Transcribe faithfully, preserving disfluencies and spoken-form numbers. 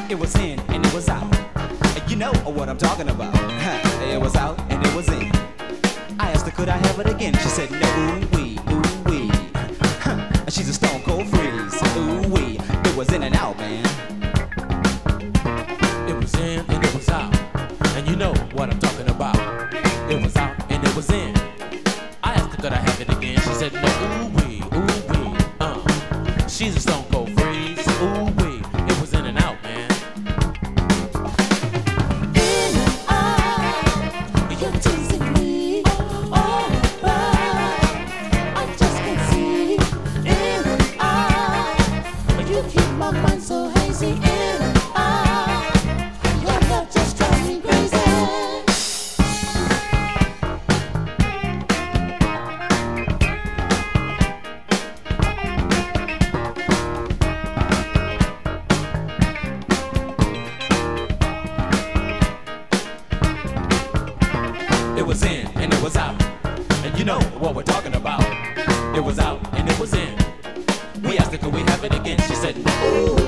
It was in and it was out. You know what I'm talking about. It was out and it was in. I asked her, could I have it again? She said, no, ooh wee, ooh wee. She's a stone cold freeze. Ooh wee, it was in and out, man. It was in and it was out, and you know what I'm talking about. It was out and it was in. I asked her, could I have it again? She said, no, ooh wee, ooh wee. Uh, she's a stone cold freeze. Ooh wee, it was in and out, man. It was in and it was out, and you know what we're talking about. It was out and it was in. We asked her, could we have it again? She said, no.